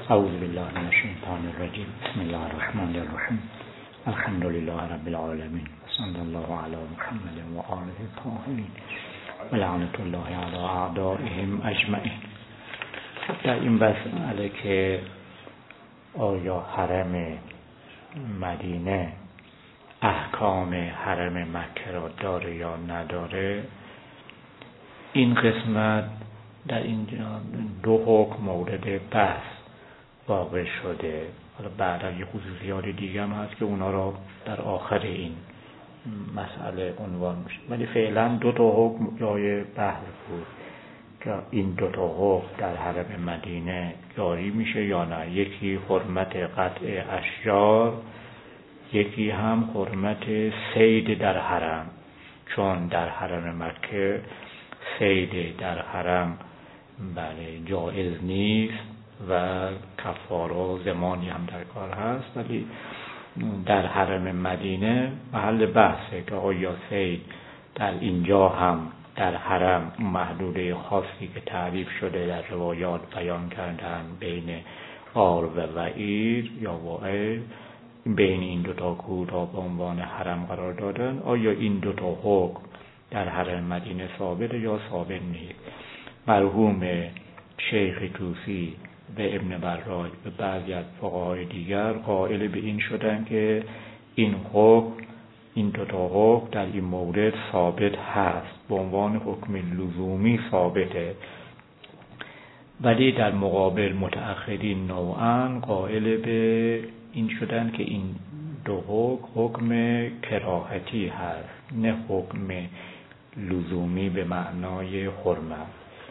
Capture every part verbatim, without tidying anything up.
اعوذ بالله من الشیطان الرجیم. بسم الله الرحمن الرحیم. الحمد لله رب العالمین. صلی الله علی محمد و آله الطاهرین و لعنت الله علی اعدائهم اجمعین. در این مسئله که آیا حرم مدینه احکام حرم مکه را داره یا نداره، این قسمت در اینجا دو حکم مورد بحث واقع شده. حالا بعدا یه خصوصیات دیگه هم هست که اونا را در آخر این مسئله عنوان میشه، ولی فعلا دو تا حکم جای بحث بود که این دو تا حکم در حرم مدینه جاری میشه یا نه. یکی حرمت قطع اشجار، یکی هم حرمت صید در حرم، چون در حرم مکه صید در حرم بله جایز نیست و کفاره و ضمانی هم در کار هست، ولی در حرم مدینه محل بحثه که آیا صید در اینجا هم در حرم محدوده خاصی که تعریف شده در روایات بیان کردن بین آر و وعیر یا وائل، بین این دوتا کوه را به عنوان حرم قرار دادن، آیا این دوتا حکم در حرم مدینه ثابت یا ثابت نیست. مرحوم شیخ طوسی و ابن براج و بعضی از فقهای دیگر قائل به این شدن که این حکم این دوتا حکم در این مورد ثابت هست، به عنوان حکم لزومی ثابته، ولی در مقابل متأخرین نوعاً قائل به این شدن که این دو حکم حکم کراهتی هست، نه حکم لزومی به معنای حرمت.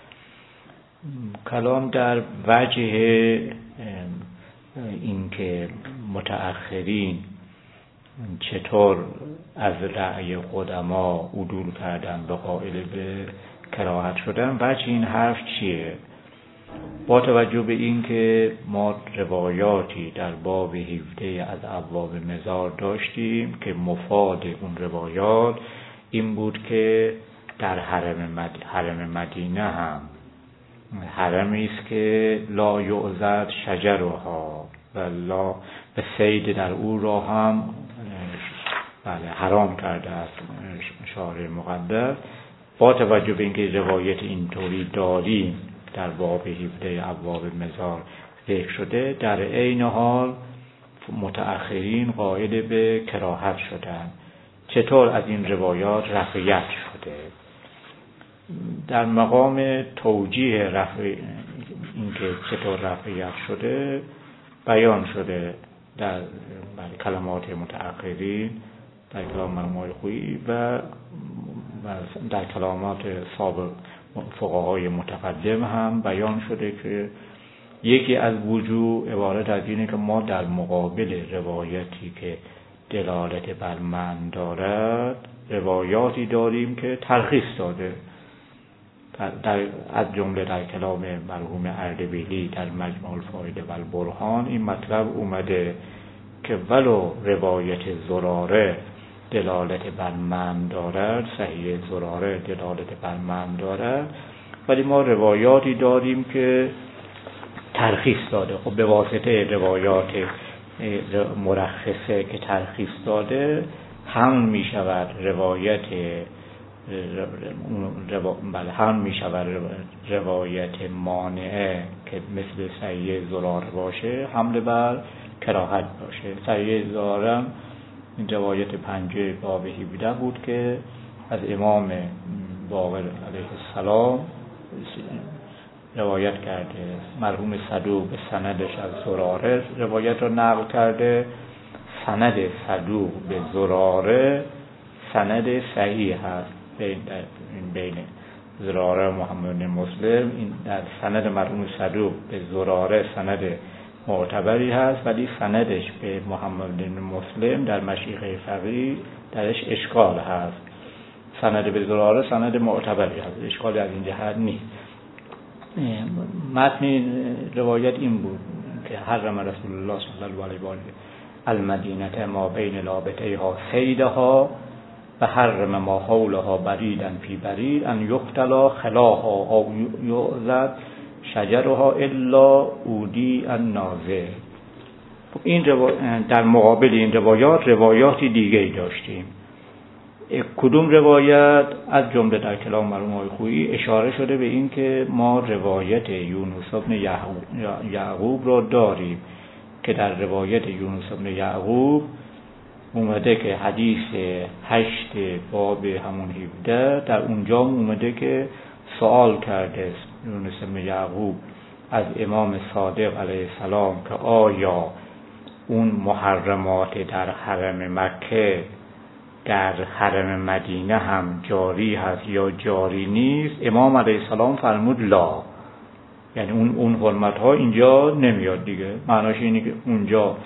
کلام در وجه این که متأخرین چطور از رأی قدما عدول کردن به قائل به کراهت شدن، وجه این حرف چیه؟ با توجه به این که ما روایاتی در باب هفده از ابواب مزار داشتیم که مفاد اون روایات این بود که در حرم, مد... حرم مدینه هم حرمی است که لا یعضد شجرها و لا به صید در او را هم بله حرام کرده است شارع مقدس. با توجه به اینکه روایت اینطوری داریم در باب هفده ابواب مزار ذکر شده، در عین حال متأخرین قائل به کراهت شدن. چطور از این روایات رفعیت شده؟ در مقام توجیه رفع اینکه چطور رفعیت شده بیان شده در کلمات متأخرین، در کلام مرحوم خویی و در کلمات سابق فقهای متقدم هم بیان شده که یکی از وجوه عبارت از اینه که ما در مقابل روایتی که دلالت بر معنی دارد روایاتی داریم که ترخیص داده. در از جمله در کلام مرحوم اردبیلی در مجموع الفوائد و البرهان این مطلب اومده که ولو روایت زراره دلالت بر معنی دارد، صحیح زراره دلالت بر معنی دارد، ولی ما روایاتی داریم که ترخیص داده. خب به واسطه روایات مرخصه که ترخیص داده هم می شود روایت بله هم می شود روایت مانعه که مثل صحیح زراره باشه حمل بر کراهت باشه. صحیح زراره این روایت پنجه باب هفده بود که از امام باقر علیه السلام روایت کرده، مرحوم صدوق به سندش از زراره روایت رو نقل کرده. سند صدوق به زراره سند صحیح هست بین بین زراره و محمد بن مسلم. این در سند مرحوم صدوق به زراره سند معتبری هست، ولی سندش به محمد بن مسلم در مشیخه فقیه درش اشکال هست. سند به زراره سند معتبری هست، اشکالی از این جهت نیست. متن روایت این بود که حرم رسول الله صلی الله علیه و آله المدینه ما بین لابتیها صیدها و حرم ما حولها بریدن فی برید ان یقتلا خلاها او یعزد شجرها الا عودی الناظر. این روا... در مقابل این روایات روایاتی دیگه ای داشتیم. کدوم روایت؟ از جمله در کلام مرحوم آقای خویی اشاره شده به این که ما روایت یونس بن یعقوب را داریم که در روایت یونس بن یعقوب اومده که حدیث هشت باب همون هفده در اونجا اومده که سوال کرده یونس بن یعقوب از امام صادق علیه السلام که آیا اون محرمات در حرم مکه در حرم مدینه هم جاری هست یا جاری نیست؟ امام علیه السلام فرمود لا، یعنی اون اون حرمت ها اینجا نمیاد دیگه. معناش اینه که اونجا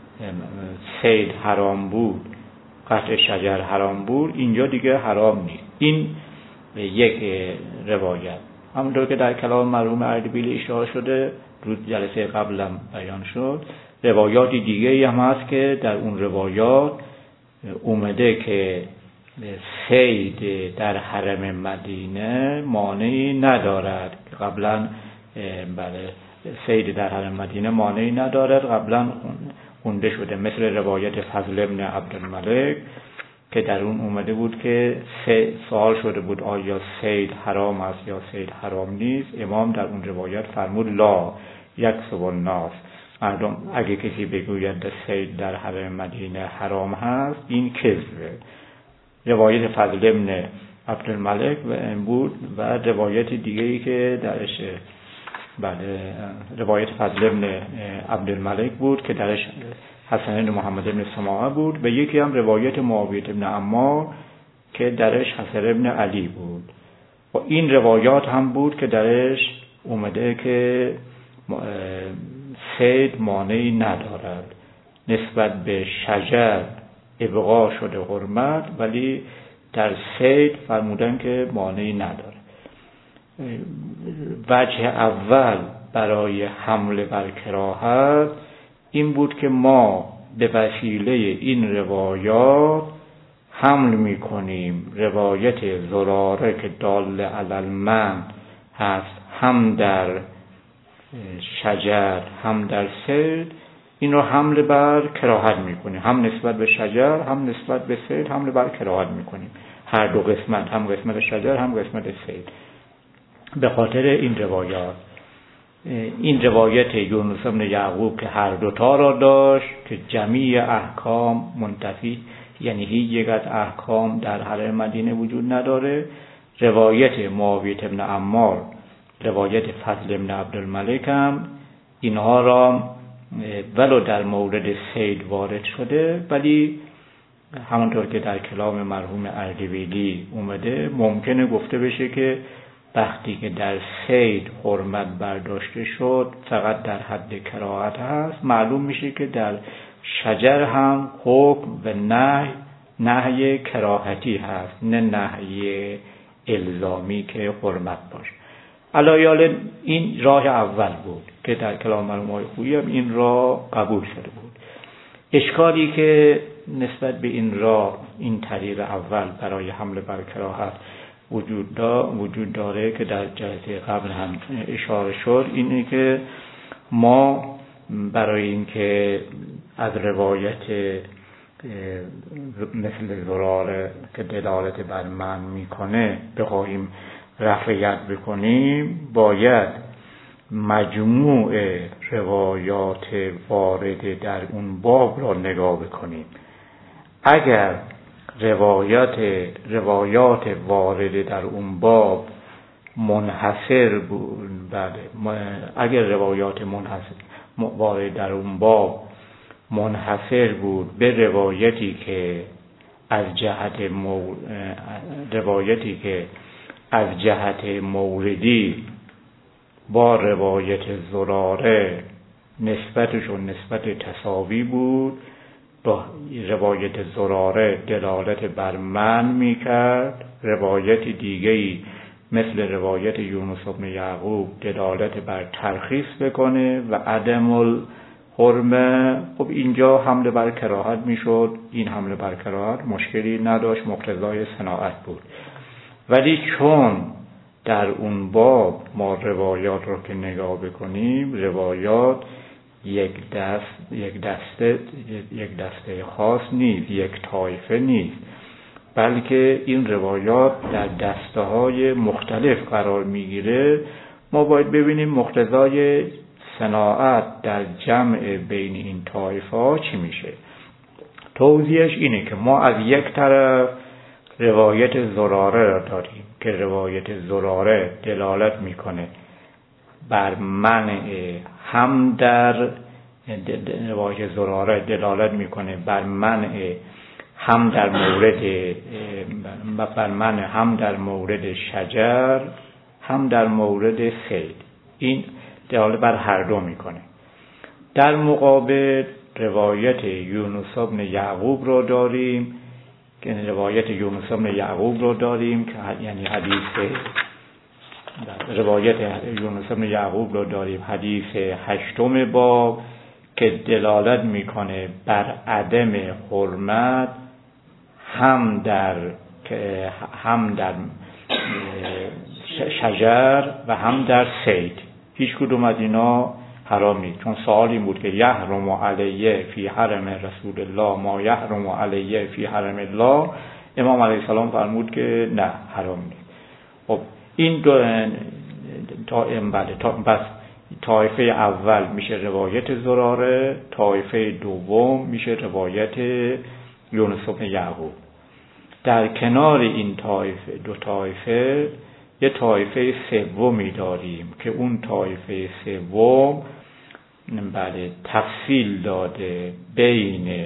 صید حرام بود، قطع شجر حرام بود، اینجا دیگه حرام نیست. این یک روایت. همونطور که در کلام مرحوم اردبیلی اشاره شده، روز جلسه قبلم بیان شد، روایاتی دیگه هم هست که در اون روایات اومده که صید در حرم مدینه مانعی ندارد. قبلا بله صید در حرم مدینه مانعی ندارد، قبلا خونده شده، مثل روایت فضل ابن عبدالملک که در اون اومده بود که سوال شده بود آیا صید حرام است یا صید حرام نیست. امام در اون روایت فرمود لا یکسب الناس، مردم اگه کسی بگوید صید در حرم مدینه حرام هست این کذبه. روایت فضل ابن عبدالملک بود و روایت دیگه‌ای که درش بله روایت فضل ابن عبدالملک بود که درش حسن بن محمد بن سماعه بود و یکی هم روایت معاویه بن عمار که درش حسن بن علی بود. و این روایات هم بود که درش اومده که صید مانعی ندارد، نسبت به شجر ابقا شده حرمت، ولی در صید فرمودن که مانعی نداره. وجه اول برای حمل بر کراهت این بود که ما به وسیله این روایات حمل می کنیم روایت زراره که دال علی المنع هست، هم در شجر هم در صید، این رو حمل بر کراهت می کنیم، هم نسبت به شجر هم نسبت به صید حمل بر کراهت می کنیم، هر دو قسمت، هم قسمت شجر هم قسمت صید. به خاطر این روایات، این روایت یونس بن یعقوب که هر دوتا را داشت که جمیع احکام منتفی، یعنی هیچ یک از احکام در حرم مدینه وجود نداره. روایت معاویه بن عمار، روایت فضل بن عبدالملک هم اینها را ولو در مورد صید وارد شده، ولی همانطور که در کلام مرحوم اردبیلی اومده ممکنه گفته بشه که وقتی که در صید حرمت برداشته شد فقط در حد کراهت هست، معلوم میشه که در شجر هم حکم و نهی نهی کراهتی هست، نه نهی الزامی که حرمت باشه. علایال این راه اول بود که در کلام مرحوم خویی هم این راه قبول شده بود. اشکالی که نسبت به این راه، این طریق اول برای حمل بر کراهت وجود دا وجود داره که در جلسه قبل هم اشاره شد، اینه که ما برای اینکه از روایت مثل زراره که دلالت بر من میکنه بخواهیم رفعیت بکنیم، باید مجموع روایات وارد در اون باب را نگاه بکنیم. اگر روایات روایات وارد در اون باب منحصر بود، بله اگر روایات منحصر وارد در اون باب منحصر بود به روایتی که از جهت مو... روایتی که از جهت موردی با روایت زراره نسبتشون نسبت تساوی بود، با روایت زراره دلالت بر من میکرد، روایت دیگه‌ای مثل روایت یونس بن یعقوب دلالت بر ترخیص بکنه و عدم الحرمه، خب اینجا حمله بر کراهت میشد. این حمله بر کراهت مشکلی نداشت، مقتضای صناعت بود. ولی چون در اون باب ما روایات رو که نگاه بکنیم، روایات یک دست یک دسته یک دسته خاص نیست، یک طایفه نیست، بلکه این روایات در دسته های مختلف قرار میگیره. ما باید ببینیم مقتضای صناعت در جمع بین این طایفه ها چی میشه. توضیحش اینه که ما از یک طرف روایت زراره را داریم که روایت زراره دلالت میکنه بر منع هم در روایت زراره دلالت میکنه بر منع هم در مورد بر منع هم در مورد شجر، هم در مورد صید. این دلالت بر هر دو میکنه. در مقابل روایت یونس بن یعقوب رو داریم که روایت یونس بن یعقوب رو داریم که یعنی حدیث روایت یونس بن یعقوب رو داریم حدیث هشتم باب که دلالت میکنه بر عدم حرمت هم در هم در شجر و هم در صید. هیچ کدوم از اینا حرام نیست، چون سوال این بود که یحرم علیه فی حرم رسول الله ما یحرم علیه فی حرم الله. امام علیه السلام فرمود که نه، حرام نیست. خب این دو تا بله تا بس طایفه اول میشه روایت زراره، طایفه دوم میشه روایت یونس بن یعقوب. در کنار این طایفه دو طایفه یه طایفه سومی داریم که اون طایفه سوم بله تفصیل داده بین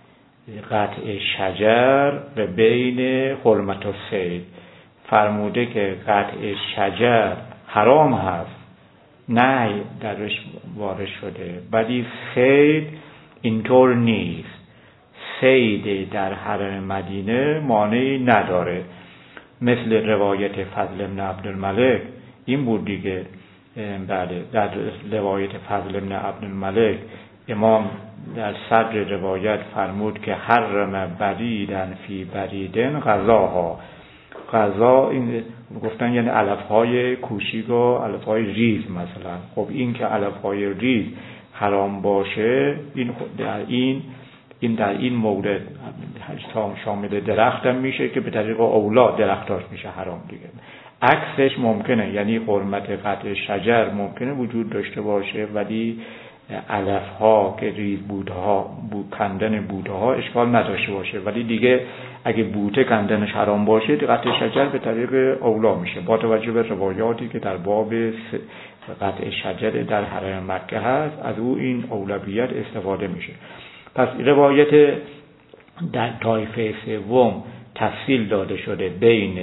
قطع شجر و بین حرمت الصید. فرموده که قطع شجر حرام هست، نه درش وارد شده، ولی صید اینطور نیست. صید در حرم مدینه مانعی نداره. مثل روایت فضل بن عبدالملک این بود دیگه. بله در روایت فضل بن عبدالملک امام در صدر روایت فرمود که حرم بریدن فی بریدن غذاها. غذا این گفتن یعنی علفهای کوچیک و علفهای ریز مثلا. خب این که علفهای ریز حرام باشه، این در این این در این مورد شامل درخت هم میشه که به طریق اولا درختاش میشه حرام دیگه. عکسش ممکنه، یعنی حرمت قطع شجر ممکنه وجود داشته باشه، ولی علفها که ریز بودها بود کندن بودها اشکال نداشته باشه، ولی دیگه اگه بوته کندنش حرام باشه قطع شجر به طریق اولا میشه، با توجه به روایاتی که در باب قطع شجر در حرم مکه هست، از او این اولویت استفاده میشه. پس روایت در طایفه سوم تفصیل داده شده بین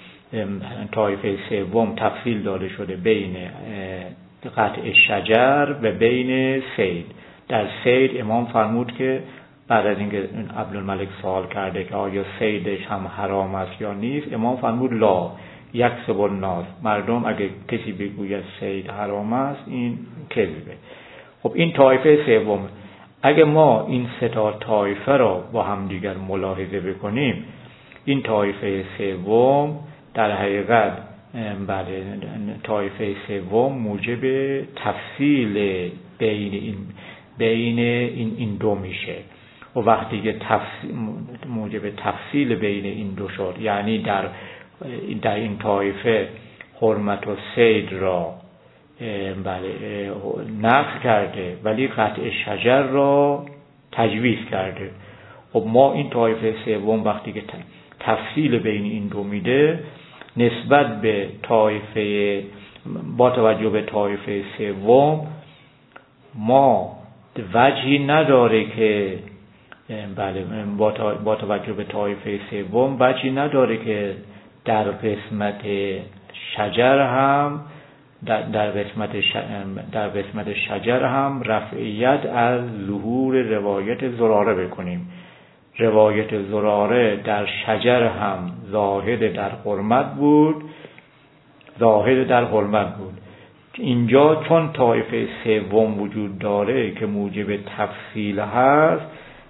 طایفه سوم تفصیل داده شده بین قطع شجر و بین صید. در صید امام فرمود که بعد از اینکه عبدالملک سوال کرده که آیا صیدش هم حرام است یا نیست، امام فرمود لا یکسب الناس، مردم اگه کسی بگوید صید حرام است این کذبه. خب این طایفه سوم. اگه ما این سه تا طایفه را با هم دیگر ملاحظه بکنیم، این طایفه سوم در حقیقت بله طایفه سوم موجب تفصیل بین این بین این این دو میشه. و وقتی که تفصیل موجب تفصیل بین این دو شد، یعنی در در این طایفه حرمت و صید را بله نفی کرده ولی قطع شجر را تجویز کرده. خب ما این طایفه سوم وقتی که تفصیل بین این دو میده، نسبت به طایفه با توجه به طایفه سوم ما وجهی نداره که بله با توجه به طایفه سوم وجهی نداره که در قسمت شجر هم در, در قسمت در قسمت شجر هم رفعیت از ظهور روایت زراره بکنیم. روایت زراره در شجر هم زاهد در حرمت بود زاهد در حرمت بود. اینجا چون طایفه سوم وجود داره که موجب تفصیل هست،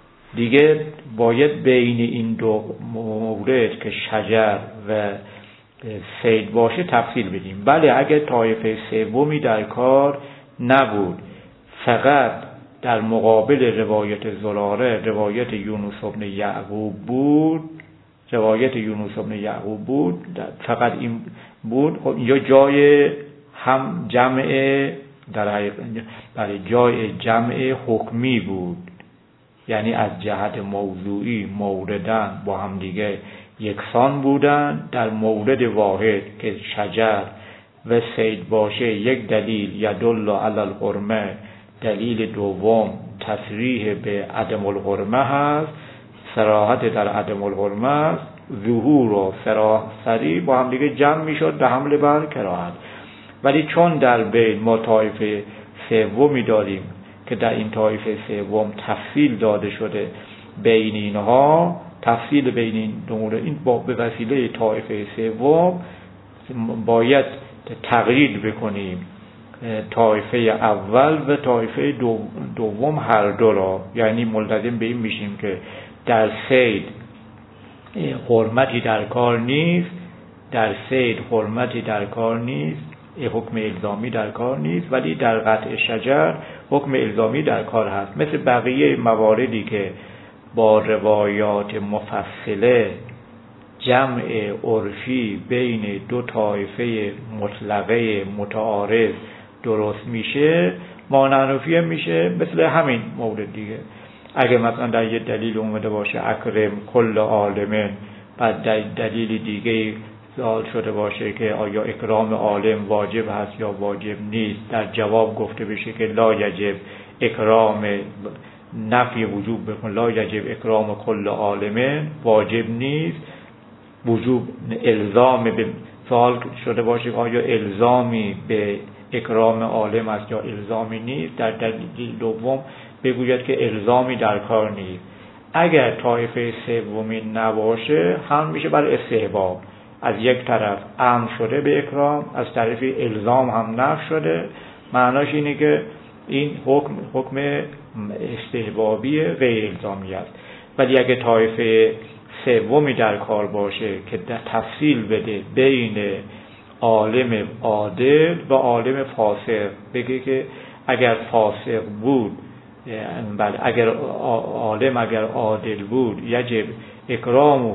دیگه باید بین این دو مورد که شجر و سید باشه تفصیل بدیم. بله اگر طایفه سومی در کار نبود، فقط در مقابل روایت زراره روایت یونس بن یعقوب بود، روایت یونس بن یعقوب بود، فقط این بود، خب اینجا جای هم جمع در حقیقت برای جای جمع حکمی بود، یعنی از جهت موضوعی موردن با هم دیگه یکسان بودن. در مورد واحد که شجر و صید باشه یک دلیل یدل علی الحرمه، دلیل دوم تصریح به عدم الحرمه هست، صراحت در عدم الحرمه است، ظهور و سری با هم دیگه جمع میشد به حمل بر کراهت. ولی چون در بین ما طایفه سومی داریم که در این طایفه سوم تفصیل داده شده بین اینها، تفصیل بین این دو مورد، این با به وسیله طایفه سوم باید تقیید بکنیم طایفه اول و طایفه دو دوم هر دو را، یعنی ملتزم به این میشیم که در صید حرمتی در کار نیست، در صید حرمتی در کار نیست، حکم الزامی در کار نیست، ولی در قطع شجر حکم الزامی در کار هست. مثل بقیه مواردی که با روایات مفصله جمع عرفی بین دو طایفه مطلقه متعارض درست میشه، مانعنفی میشه. مثل همین مورد دیگه، اگه مثلا در یه دلیل اومده باشه اکرم کل عالم، بعد در دلیل دیگه سوال شده باشه که آیا اکرام عالم واجب هست یا واجب نیست، در جواب گفته بشه که لا یجب اکرام، نفی وجوب بکن، لا یجب اکرام کل عالم، واجب نیست، وجوب الزام به سوال شده باشه آیا الزامی به اکرام عالم است یا الزامی نیست، در دلیل دوم بگوید که الزامی در کار نیست. اگر طایفه سومی نباشه هم میشه بر استحباب، از یک طرف امر شده به اکرام، از طرف الزام هم نفی شده، معناش اینه که این حکم حکم استحبابی غیر الزامی است. ولی اگه طایفه سومی در کار باشه که تفصیل بده بین عالم عادل و عالم فاسق، بگه که اگر فاسق بود، بله اگر عالم اگر عادل بود یجب اکرامه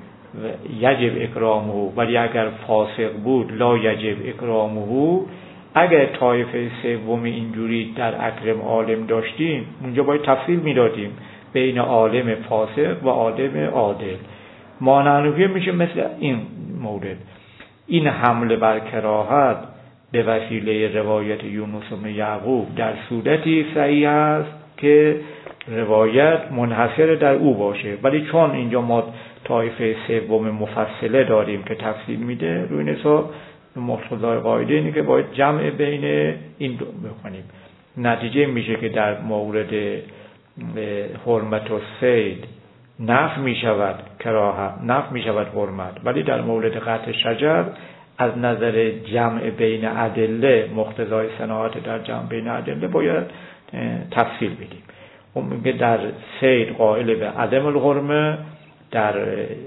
یجب اکرامه، ولی اگر فاسق بود لا یجب اکرامه. اگر طایفه سومی اینجوری در اکرم عالم داشتیم، اونجا باید تفصیل میدادیم بین عالم فاسق و عالم عادل. مانعنفی میشه مثل این مورد. این حمل بر کراهت به وسیله روایت یونس بن یعقوب در صورتی صحیح است که روایت منحصر در او باشه، ولی چون اینجا ما طایفه سوم مفصله داریم که تفصیل میده، روی حساب مقتضای قاعده اینه که باید جمع بین این دو بکنیم. نتیجه میشه که در مورد حرمت الصید نفی میشود کراهت، نفی میشود حرمت، ولی در مورد قطع شجر از نظر جمع بین ادله، مقتضای صناعت در جمع بین ادله باید تفصیل بدیم. اون میگه در صید قائل به عدم الحرمه، در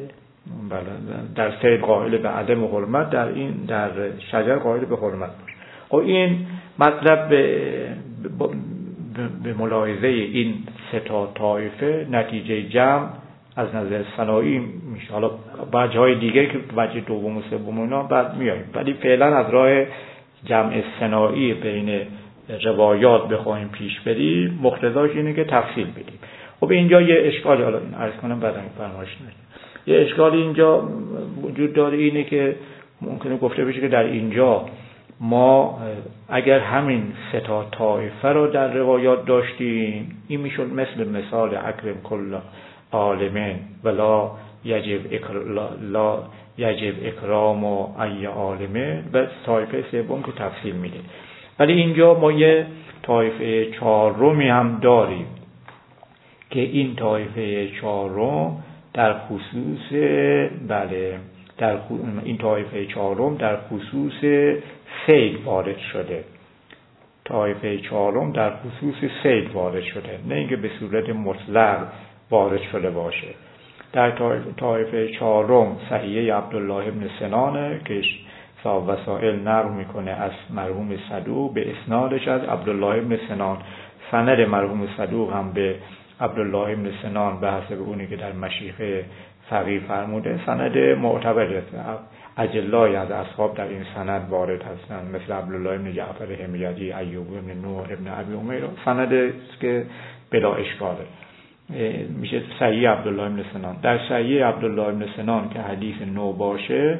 در صید قائل به عدم حرمت، در این در شجر قائل به حرمت باشه. خب این مطلب به, به ملاحظه این سه تا طایفه نتیجه جمع از نظر صناعی میشه. حالا وجهای دیگه که وجه دوم و سوم اینا بعد میاییم، ولی فعلا از راه جمع صناعی بین روایات بخوایم پیش بریم، مقتضاش اینه که تفصیل بدیم. خب اینجا یه اشکالی، حالا عرض کنم بعداً فرمایش ندید، یه اشکالی اینجا وجود داره، اینه که ممکنه گفته بشه که در اینجا ما اگر همین سه تا طایفه رو در روایات داشتیم، این میشد مثل مثال اکرم کل عالمین ولا یجب اکرام لا یجب اکرام و ای عالمه، و طایفه سوم که تفصیل میده. ولی اینجا ما یه طایفه چهارمی هم داریم که این طایفه چهارم در خصوص بله در خو... این طایفه چهارم در خصوص صید وارد شده. طایفه چهارم در خصوص صید وارد شده، نه اینکه به صورت مطلق وارد شده باشه. در طایفه چهارم صحیحه عبدالله ابن سنانه که صاحب وسائل نقل میکنه از مرحوم صدوق به اسنادش از عبدالله ابن سنان. سند مرحوم صدوق هم به عبدالله ابن سنان به حسب اونی که در مشیخه فقیه فرموده سند معتبر است. اجلای از اصحاب در این سند وارد هستند، مثل عبدالله ابن جعفر حمیدی، ایوب ابن نوح ابن ابی امیر. سند است که بلا اشکاله، میشه صحیح عبدالله ابن سنان. در صحیح عبدالله ابن سنان که حدیث نو باشه،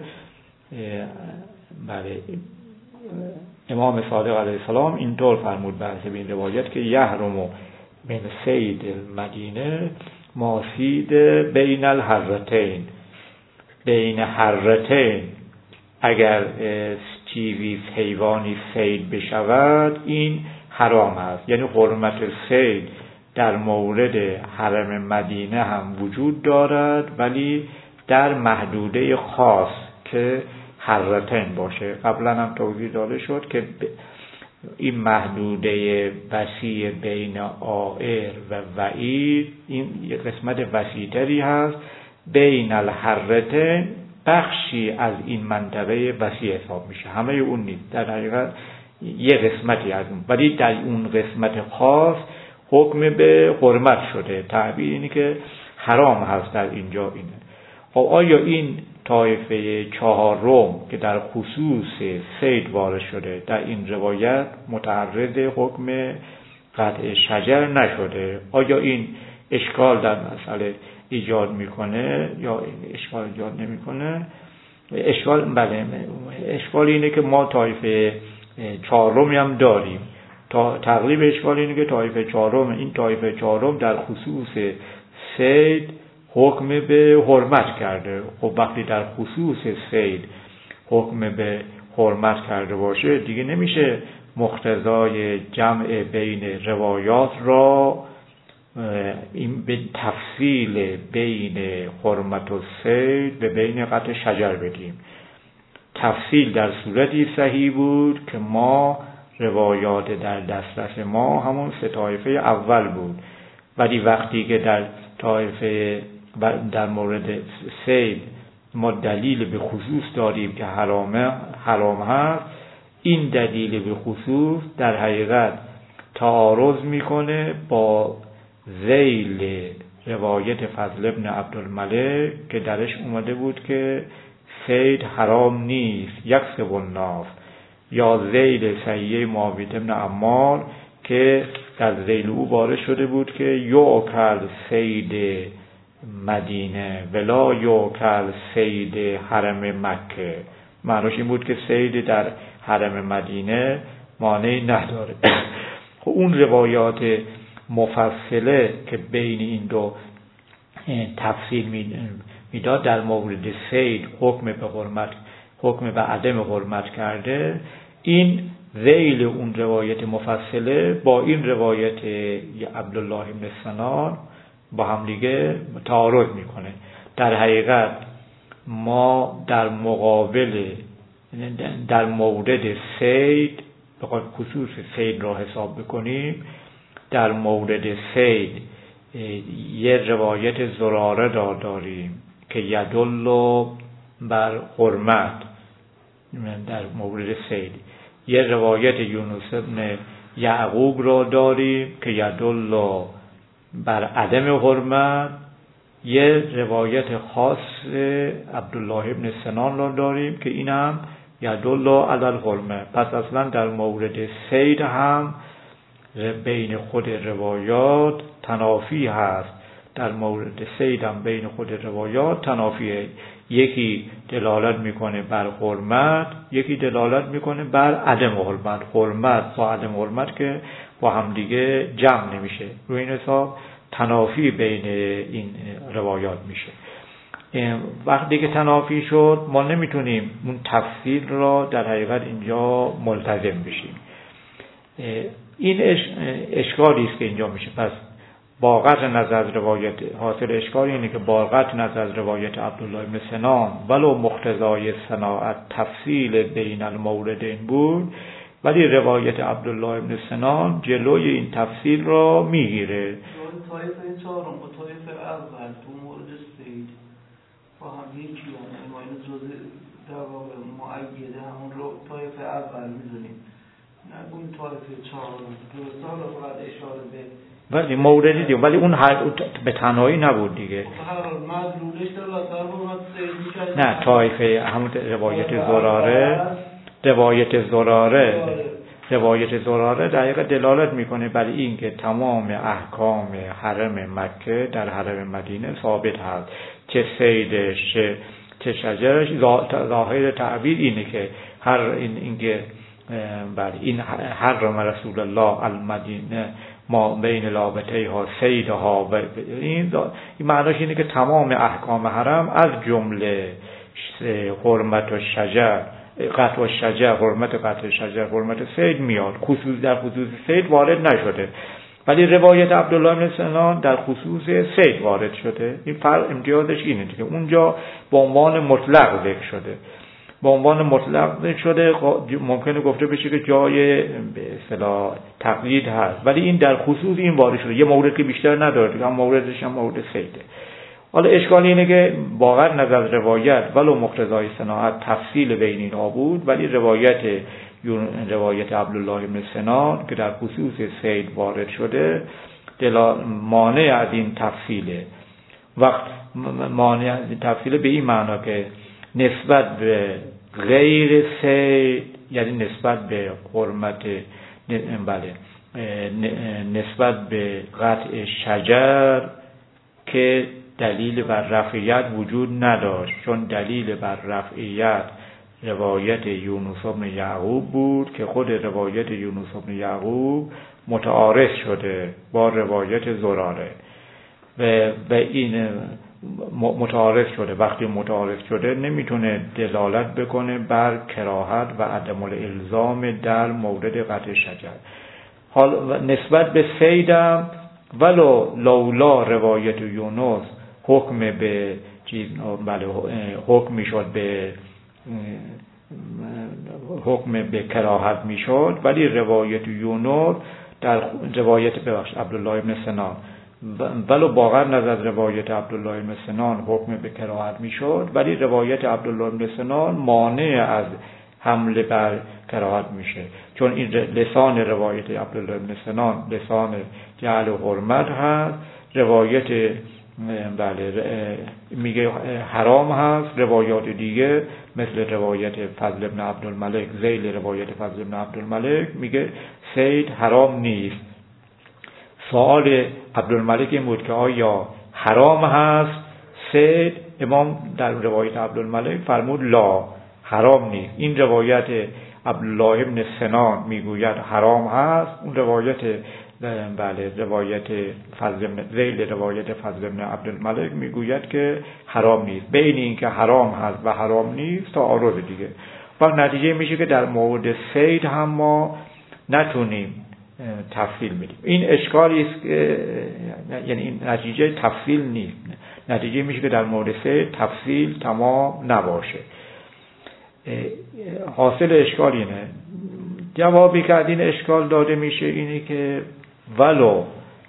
بله، امام صادق علیه السلام اینطور فرمود به حسب این روایت که یحرم من صید المدینه ما صید بین الحرتین، بین حرتین اگر چیزی حیوانی صید بشود این حرام است. یعنی حرمت صید در مورد حرم مدینه هم وجود دارد، ولی در محدوده خاص که حرتین باشه. قبلا هم توضیح داده شد که این محدوده وسیع بین آئر و وعید، این یک قسمت وسیع‌تری هست. بین الحرتین بخشی از این منطقه وسیع حساب میشه، همه اون نیست، در حقیقت یه قسمتی از اون، ولی در اون قسمت خاص حکم به حرمت شده. تعبیر اینه که حرام هست در اینجا اینه. خب آیا این طایفه چهارم که در خصوص صید وارد شده در این روایت متعرض حکم قطع شجر نشده، آیا این اشکال در مسئله ایجاد میکنه یا اشکال ایجاد نمیکنه؟ اشکال بله، اشکال اینه که ما طایفه چهارمی هم داریم. تا تقریب اشکال اینه که طایفه چهارم، این طایفه چهارم در خصوص صید حکم به حرمت کرده. خب وقتی در خصوص صید حکم به حرمت کرده باشه، دیگه نمیشه مقتضای جمع بین روایات را این به تفصیل بین حرمت و صید به بین قطع شجر بدیم. تفصیل در صورتی صحیح بود که ما روایات در دسترس ما همون سه طایفه اول بود، ولی وقتی که در طایفه در مورد صید ما دلیل به خصوص داریم که حرامه حرام هست، این دلیل به خصوص در حقیقت تعارض میکنه با ذیل روایت فضل ابن عبدالملک که درش اومده بود که صید حرام نیست یکسب الناس، یا ذیل صحیح معاویه ابن عمار که در ذیل او وارد شده بود که یوکل صید مدینه ولا یوکل صید حرم مکه. معنیش این بود که صید در حرم مدینه مانعی نداره. خب اون روایات مفصله که بین این دو تفصیل میداد در مورد صید حکم به حرمت، حکم به عدم حرمت کرده، این ذیل اون روایت مفصله با این روایت عبدالله ابن سنان با هم دیگه تعارض میکنه. در حقیقت ما در مقابل در مورد صید بخواد خصوص صید را حساب بکنیم، در مورد صید یه روایت زراره را داریم که یدل بر حرمت در مورد صید، یه روایت یونس ابن یعقوب را داریم که یدل بر عدم حرمت، یه روایت خاص عبدالله ابن سنان را داریم که این هم یدل علی الحرمت. پس اصلا در مورد صید هم بین خود روایات تنافی هست، در مورد صید هم بین خود روایات تنافیه، یکی دلالت میکنه بر حرمت، یکی دلالت میکنه بر عدم حرمت. حرمت با عدم حرمت که با هم دیگه جمع نمیشه، روی این حساب تنافی بین این روایات میشه. وقتی که تنافی شد ما نمیتونیم اون تفصیل را در حقیقت اینجا ملتزم بشیم. این اش... اشکالی است که اینجا میشه. پس با قطع نظر از روایت، حاصل اشکال اینه که با قطع نظر از روایت عبدالله ابن سنان ولو مقتضای صناعت تفصیل بین الموردین بود، ولی روایت عبدالله ابن سنان جلوی این تفصیل را میگیره. طایفه چهارم با طایفه اول تو مورد سید با هم یکی هم ما اینو جزء در واقع معیده همون رو طایفه اول میدونیم نگویم طایفه چهارم درسته حالا فقط اشاره به ولی موردی دیگه ولی اون هر به تنهایی نبود دیگه هر مدلولش در لطر حرمت سید نه طایفه همون روایت زراره روایت زراره روایت زراره دقیقا دلالت میکنه بر این که تمام احکام حرم مکه در حرم مدینه ثابت هست، چه سیدش چه شجرش. ظاهر تعبیر اینه که هر این اینکه بله این حرم رسول الله المدینه ما بین لابطه ها سید ها و این این معناش اینه که تمام احکام حرم از جمله حرمت و شجر قطع و شجر، حرمت قطع شجر، حرمت سید میاد. خصوص در خصوص سید وارد نشده، ولی روایت عبدالله بن سنان در خصوص سید وارد شده. این فرق امتیازش اینه که اونجا به عنوان مطلق ذکر شده، به عنوان مطلق ذکر شده. ممکنه گفته بشه که جای به اصطلاح تقیید هست، ولی این در خصوص این وارد شده. یه مورد که بیشتر نداره دیگه، هم موردش هم مورد سیده. حالا اشکال اینه که واقعا نظر روایت ولو مقتضای صناعت تفصیل بین اینا بود، ولی روایت روایت عبدالله بن سنان که در خصوص سید وارد شده مانع از این تفصیله. وقت مانع از این تفصیله به این معنا که نسبت به غیر سید، یعنی نسبت به حرمت بله نسبت به قطع شجر که دلیل بر رفعیت وجود نداشت، چون دلیل بر رفعیت روایت یونس بن یعقوب بود که خود روایت یونس بن یعقوب متعارض شده با روایت زراره و به این متعارض شده. وقتی متعارض شده نمیتونه دلالت بکنه بر کراهت و عدم الالزام در مورد قطع شجر. حال نسبت به سیدم ولو لولا روایت یونس حکم به چیز بله حکم میشد به حکم به کراهت میشد، ولی روایت یونس در روایت ببخش عبدالله بن سنان ولو واقعا نظر روایت عبدالله بن سنان حکم به کراهت میشد، ولی روایت عبدالله بن سنان مانع از حمله بر کراهت میشه، چون این لسان روایت عبدالله بن سنان لسان جعل و حرمت هست. روایت بله میگه حرام هست، روایات دیگه مثل روایت فضل بن عبدالملک ذیل روایت فضل بن عبدالملک میگه سید حرام نیست. سوال عبدالملک این بود که آیا حرام هست سید؟ امام در روایت عبدالملک فرمود لا، حرام نیست. این روایت عبدالله بن سنان میگوید حرام هست، اون روایت بله روایت فضل بن ذیل روایت فضل بن عبدالملک میگوید که حرام نیست. بین این که حرام هست و حرام نیست تعارض دیگه، و نتیجه میشه که در مورد سید هم ما نتونیم تفصیل میدیم. این اشکالی است که یعنی این نتیجه تفصیل نیست، نتیجه میشه که در مورد سید تفصیل تمام نباشه. حاصل اشکال اینه، جوابی که از این اشکال داده میشه اینه که ولو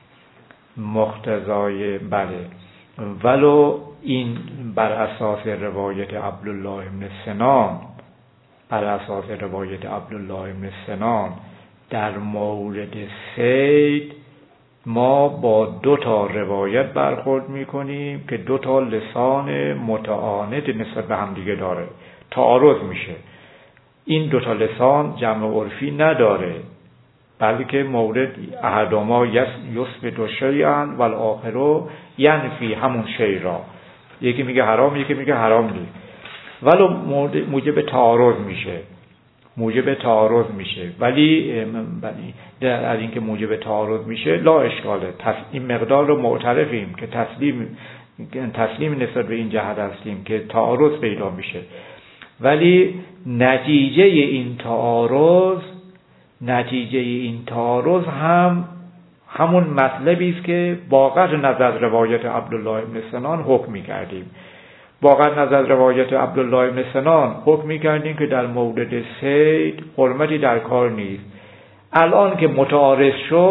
مقتضای بله ولو این بر اساس روایت عبدالله بن سنان بر اساس روایت عبدالله بن سنان در مورد سید ما با دو تا روایت برخورد میکنیم که دو تا لسان متعاند نسبت به هم دیگه داره، تعارض میشه. این دو تا لسان جمع عرفی نداره، بلکه مورد احدهما یثبت شیئا و الاخر ینفی همون شیء را. یکی میگه حرام، یکی میگه حرام نیست، ولو موجب تعارض میشه موجب تعارض میشه ولی در اینکه موجب تعارض میشه لا اشکاله. این مقدار رو معترفیم که تسلیم تسلیم نسبت به این جهت هستیم که تعارض پیدا میشه، ولی نتیجه این تعارض نتیجه این تعارض هم همون مطلبی است که واقعا نظر روایت عبدالله بن سنان حکم می‌کردیم. واقعا نظر روایت عبدالله بن سنان حکم می‌کردیم که در مورد سید حرمتی در کار نیست. الان که متعارض شد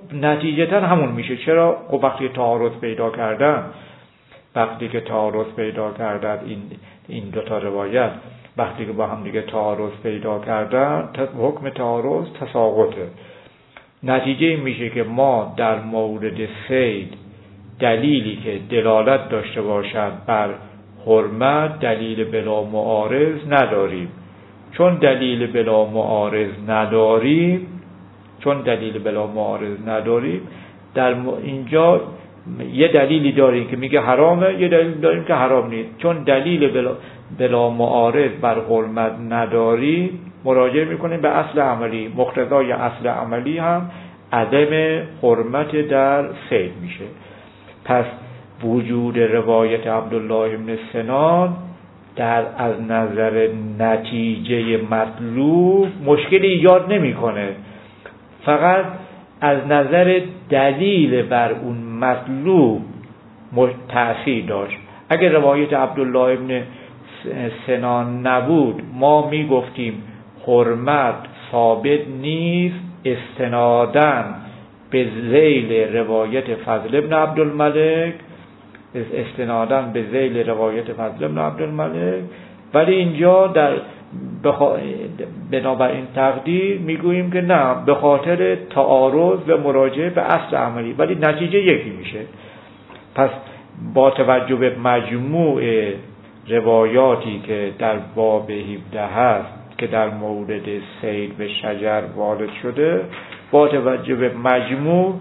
نتیجتا همون میشه. چرا؟ خب وقتی تعارض پیدا کردن وقتی که تعارض پیدا کردن این این دو تا روایت وقتی که با هم دیگه تعارض پیدا کردن، حکم تعارض تساقطه. نتیجه میشه که ما در مورد صید دلیلی که دلالت داشته باشد بر حرمت دلیل بلا معارض نداریم. چون دلیل بلا معارض نداریم چون دلیل بلا معارض نداریم در اینجا یه دلیلی داریم که میگه حرامه، یه دلیل داریم که حرام نیست. چون دلیل بلا, بلا معارض بر حرمت نداریم، مراجعه میکنیم به اصل عملی. مقتضای اصل عملی هم عدم حرمت در صید میشه. پس وجود روایت عبدالله بن سنان در از نظر نتیجه مطلوب مشکلی ایجاد نمیکنه، فقط از نظر دلیل بر اون مطلوب تأثیر داشت. اگر روایت عبدالله بن سنان نبود، ما میگفتیم حرمت ثابت نیست استناداً به ذیل روایت فضل بن عبدالملک استناداً به ذیل روایت فضل بن عبدالملک ولی اینجا در بخا... بنابراین تقدیر میگوییم که نه، به خاطر تعارض و مراجعه به اصل عملی، ولی نتیجه یکی میشه. پس با توجه به مجموع روایاتی که در باب هفده هست که در مورد صید به شجر وارد شده، با توجه به مجموع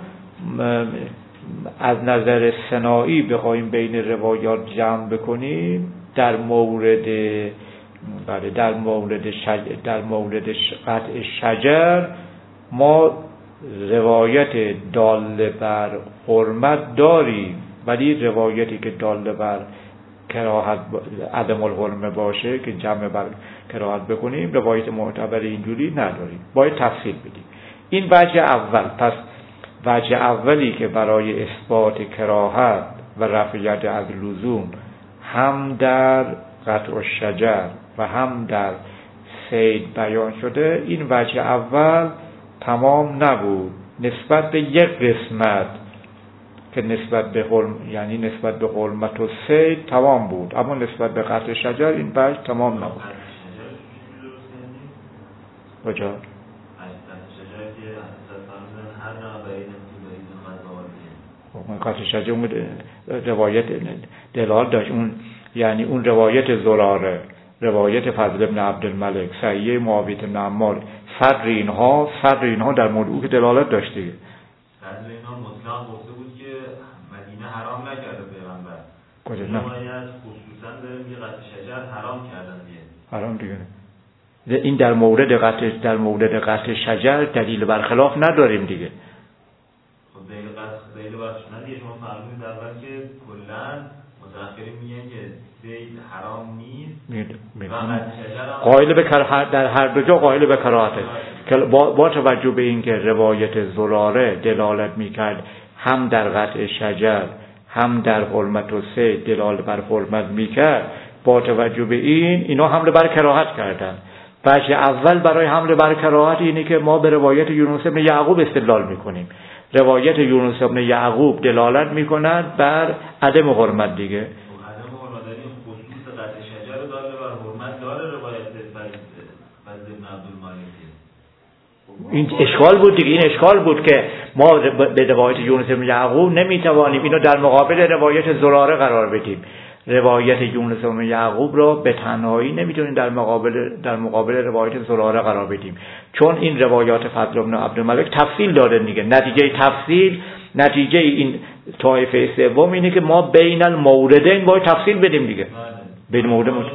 از نظر سنایی بخوایم بین روایات جمع بکنیم، در مورد بله در مورد شجر در مورد قطع شجر ما روایت دال بر حرمت داریم، ولی روایتی که دال بر کراهت عدم الحرمه باشه که جمع بر کراهت بکنیم، روایت معتبر اینجوری نداریم. باید تفصیل بدیم. این وجه اول. پس وجه اولی که برای اثبات کراهت و رفع ید از لزوم هم در قطع الشجر و هم در صید بیان شده، این وجه اول تمام نبود. نسبت به یک قسمت که نسبت به حرم یعنی نسبت به حرمت و صید تمام بود، اما نسبت به قطع شجر این وجه تمام نبود. کجا؟ قطع شجر اون روایت دلال داشت، اون یعنی اون روایت زراره، روایت فضل بن عبدالملک، صحیح معاویه بن عمار، صدر اینها صدر اینها در مورد او که دلالت داشت دیگه. صدر اینها مطلق گفته بود که مدینه حرام نکرده پیغمبر. کجا؟ نه روایت خصوصا داره میگه قطع شجر حرام کردن دیگه. حرام دیگه. این در مورد قطع در مورد قطع شجر دلیل برخلاف نداریم دیگه. خب دلیل قطع دلیل برخلاف ندیگه. شما فرمودید اول که کلا متأخرین میگن که صید حرام نیست و قطع شجر قائل به کراهت، در هر دو جا قائل به کراهته. با, با توجه به اینکه روایت زراره دلالت میکرد هم در قطع شجر هم در حرمت و صید دلالت بر حرمت میکرد، با توجه به این اینا حمله بر کراهت کردن. وجه اول برای حمله بر کراهت اینه که ما به روایت یونس بن یعقوب استدلال میکنیم. روایت یونس بن یعقوب دلالت میکند بر عدم حرمت دیگه. عدم حرمت این خصوص قطع شجر داره بر حرمت داره روایت فضل بن عبدالملک. این اشکال بود دیگه، این اشکال بود که ما به روایت یونس بن یعقوب نمیتوانیم اینو در مقابل روایت زراره قرار بدیم. روایت یونس بن یعقوب را به تنهایی نمیتونیم در مقابل در مقابل روایت زراره قرار بدیم، چون این روایات فضل بن عبدالملک تفصیل داره دیگه. نتیجه تفصیل نتیجه این طایفه سوم اینه که ما بین الموردین باید تفصیل بدیم دیگه. بین مورد مورد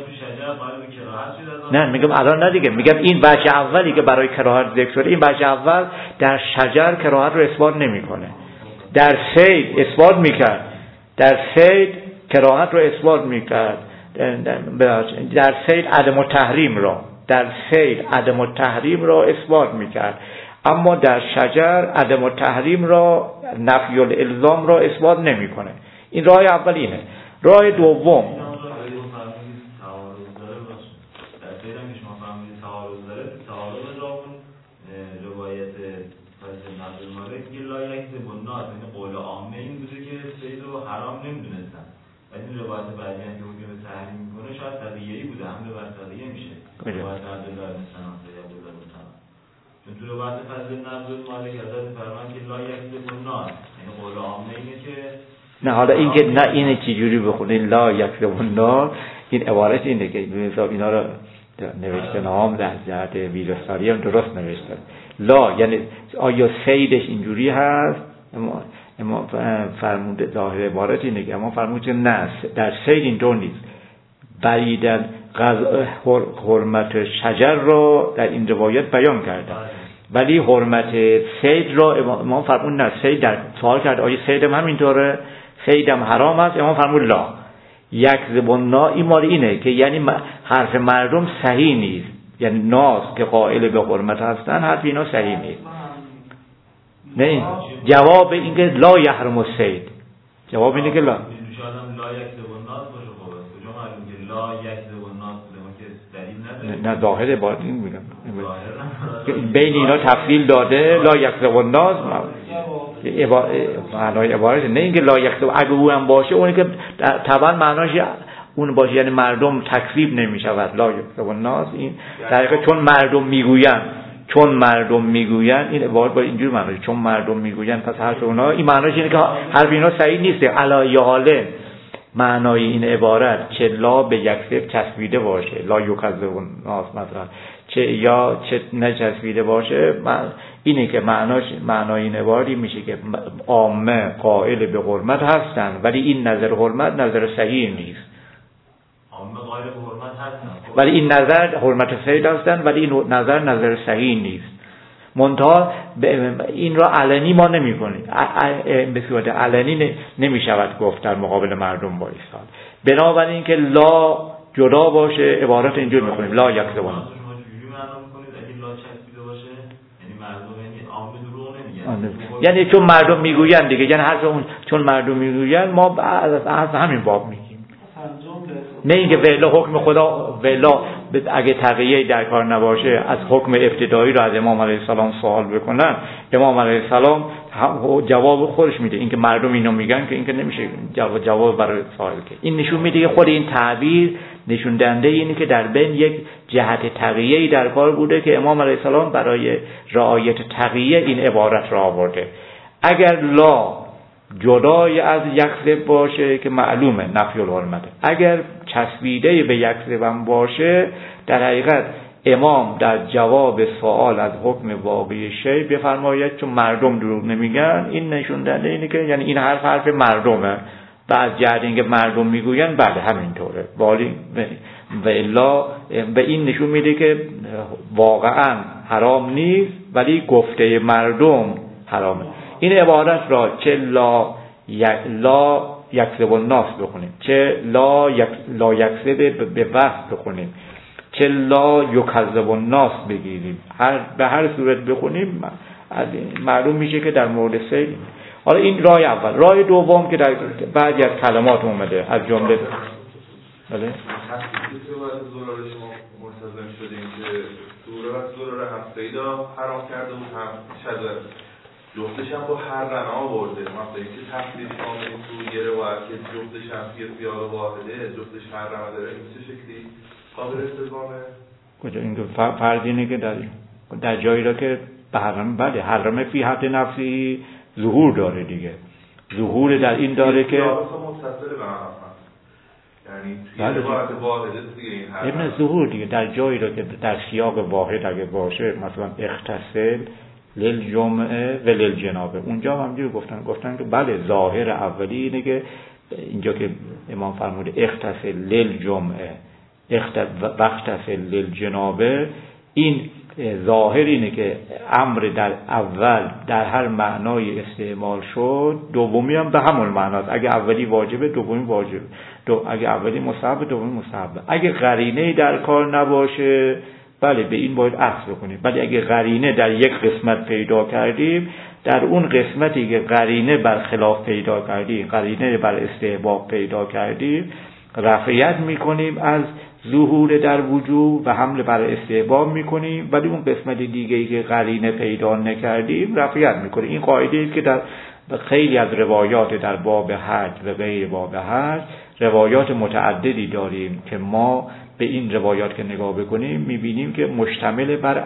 نه میگم الان نه دیگه، میگم این وجه اولی که برای کراهت ذکر شده، این وجه اول در شجر کراهت رو اثبات نمیکنه، در صید اثبات میکرد، در صید کراهت رو اثبات میکرد، در صید عدم التحریم را در صید عدم التحریم را اثبات میکرد، اما در شجر عدم التحریم را نفی الالزام را اثبات نمیکنه. این راه اول اینه. راه دوم میدونستن. ولی این روایت بعدی هم که حکم به تحریم میکنه شاید تقییه‌ای بوده، حمله بر تقییه میشه. روایت عبدالله بن سلام به عبدالله بن سلام. چون تو روایت فضل نبض مالک حضرت فرمان که لا یکذب الناس، یعنی قول عامه اینه که نه حالا این که نه اینه چه جوری بخونین لا یکذب الناس، این عبارت اینه که مثلا اینا رو نوشتن هم در جهت ویرستاری هم درست نوشتن. لا یعنی آیا سیدش اینجوری هست؟ اما اما فرموده ظاهر عبارت اینه که اما فرموده نه در سید اینطور نیست. بریدن حرمت شجر رو در این روایت بیان کردن، ولی حرمت سید رو امام فرمود نه. سید در سوال کرد آیا سید هم همینطوره؟ سید هم حرام است؟ امام فرمود لا یکذب الناس، این مال اینه که یعنی حرف مردم صحیح نیست، یعنی ناس که قائل به حرمت هستن حرف اینا صحیح نیست. نه جواب این که لا یحرم الصید، جواب اینه که لا شاید هم لا یکذب الناس باشه. خب کجا معلوم که لا یکذب الناس بوده که دلیل نداره؟ نه ظاهر با این میگم بین اینا تفصیل داده لا یکذب الناس معنای عبارت نه اینکه لا یکذب، اگه او هم باشه اونی که طبعا معناش اون باشه یعنی مردم تکذیب نمیشود. لا یکذب الناس این در حقیقت چون مردم میگوین چون مردم میگوین این عبارت با اینجور معناش چون مردم میگوین پس حرف اونا این معناش اینه که حرف اینا صحیح نیست. علی حاله معنای این عبارت چه لا به یکذب چسبیده باشه، لا یکذب الناس مثلا، چه یا چه نچسبیده باشه، اینه که معناش معنای این عبارتی میشه که عامه قائل به حرمت هستن ولی این نظر حرمت نظر صحیح نیست. عامه قائل به حرمت هستن ولی این نظر حرمت صحیح هستن ولی این نظر نظر صحیح نیست. منتها این را علنی ما نمی کنیم، به صورت علنی نمی شود گفت در مقابل مردم با ایستاد. بنابراین که لا جدا باشه عبارت اینجور می کنیم لا یکذب الناس. یعنی چون مردم میگوین دیگه، یعنی حرف اون چون مردم میگوین ما از همین باب میگیم، نه اینکه ولا حکم خدا ولا اگه تقیه در کار نباشه از حکم ابتدایی رو از امام علیه السلام سوال بکنن، امام علیه السلام جواب خودش میده. اینکه مردم اینو میگن که اینکه نمیشه جواب جواب برای سوال که این نشون میده که خود این تعبیر نشون دهنده اینه که در بین یک جهت تقیه‌ای در کار بوده که امام علیه السلام برای رعایت تقیه این عبارت را آورده. اگر لا جدای از یکذب باشه که معلومه نفی الحرمته، اگر چسبیده به یکذب هم باشه در حقیقت امام در جواب سوال از حکم واقعی شی بفرماید چون مردم دروغ نمیگن. این نشون دهنده اینه که یعنی این حرف حرف مردمه و از جهت اینکه مردم میگوین بله همینطوره، ولی و الا به این نشون میده که واقعا حرام نیست ولی گفته مردم حرامه. این عبارت را چه لا یک لا یکذب الناس بخونیم، چه لا یک لا یکذب به وصف بخونیم، چه لا یکذب الناس بگیریم، هر به هر صورت بخونیم معلوم میشه که در مورد سید. حالا این راه اول. راه دوم که در بعضی از کلمات اومده از جمله بله ملتزم شدیم که دوره و دوره هم سیدا حرام کرده بود هم شجر جفتش هم با هر رنا آورده. مثلا اینکه تفسیر شامل تو یه روایت که جفتش هم یه سیاق واحده جفتش هر رنا داره، این چه شکلی قابل استدلامه؟ کجا اینکه فرض اینه که در در جایی را که به حرم بله حرم فی حد نفسی ظهور داره دیگه، ظهور در این داره که متصل به هم یعنی بله روایت واحده دیگه این حرم ظهور دیگه در جایی را که در سیاق واحد اگه باشه مثلا اختصل للجمعه و للجنابه اونجا هم همینجوری گفتن گفتن که بله ظاهر اولی اینه که اینجا که امام فرموده اختصل للجمعه اختصل للجنابه این ظاهر اینه که امر در اول در هر معنای استعمال شد، دومی هم به همون معناست. اگه اولی واجبه دومی واجب، دو اگه اولی مستحب دومی مستحب. اگه قرینه در کار نباشه بله به این باید اخذ کنیم، ولی اگه قرینه در یک قسمت پیدا کردیم در اون قسمتی که قرینه بر خلاف پیدا کردیم، قرینه بر استحباب پیدا کردیم، رفعیت میکنیم از ظهور در وجوب و حمل بر استحباب میکنیم، ولی اون قسمت دیگه‌ای که قرینه پیدا نکردیم رفعیت میکنیم. این قاعده است که در و خیلی از روایات در باب حج و غیر باب حج روایات متعددی داریم که ما به این روایات که نگاه بکنیم میبینیم که مشتمل بر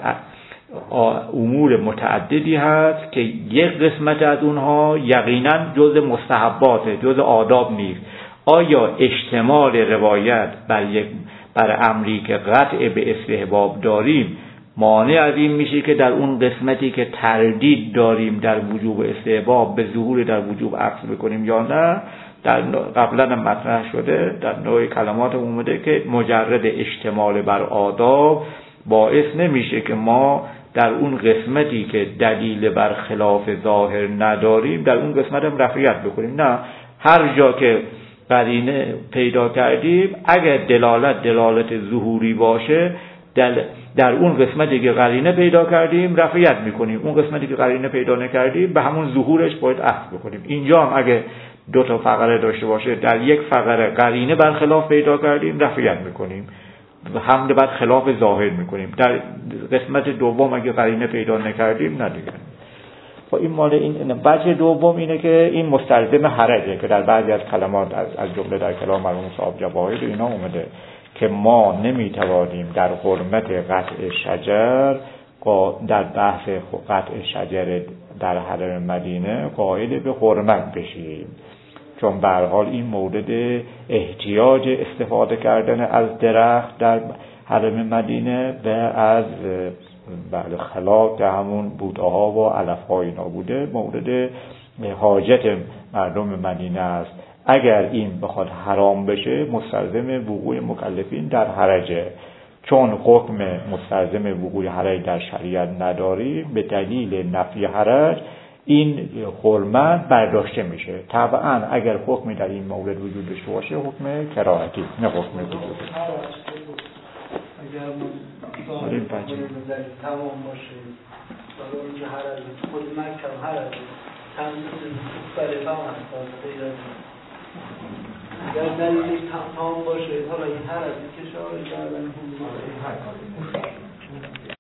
امور متعددی هست که یک قسمت از اونها یقینا جز مستحباته، جز آداب نیست. آیا اشتمال روایت بر یک بر امری که قطع به استحباب داریم مانع از این میشه که در اون قسمتی که تردید داریم در وجوب استحباب به ظهور در وجوب عکس بکنیم یا نه؟ در قبلا هم مطرح شده در نوع کلمات اومده که مجرد اشتمال بر آداب باعث نمیشه که ما در اون قسمتی که دلیل بر خلاف ظاهر نداریم در اون قسمت هم رفعیت بکنیم. نه، هر جا که قرینه پیدا کردیم اگر دلالت دلالت ظهوری باشه در, در اون قسمتی که قرینه پیدا کردیم رفعیت میکنیم، اون قسمتی که قرینه پیدا نکردیم به همون ظهورش باید عطف بکنیم. اینجا هم اگه دو تا فقره داشته باشه در یک فقره قرینه برخلاف پیدا کردیم رفعیت میکنیم، حمل بر خلاف ظاهر میکنیم. در قسمت دوم اگه قرینه پیدا نکردیم نه دیگه. با این مال این بچه دوم اینه که این مستلزم حرجه که در بعضی از کلمات از از جمله در کلام مرحوم صاحب جواهر اینا اومده که ما نمیتوانیم در حرمت قطع شجر در بحث قطع شجر در حرم مدینه قائل به حرمت بشیم، چون به هر حال این مورد احتیاج استفاده کردن از درخت در حرم مدینه و از بله خلاق همون بودها و علف‌ها اینا بوده، مورد حاجت مردم مدینه است. اگر این بخواد حرام بشه مستلزم وقوع مکلفین در حرجه، چون حکم مستلزم وقوع حرج در شریعت نداریم به دلیل نفی حرج این حرمت برداشته میشه. طبعا اگر حکمی در این مورد وجود داشته باشه حکم کراهتی نه حکم وجود. اگر این بچه تمام باشه ولی اونجا حرج خود مکه هم حرج تمام مختلف هم هست غیر اگر دلیل تمام باشه حالا این حرج که شاید کردن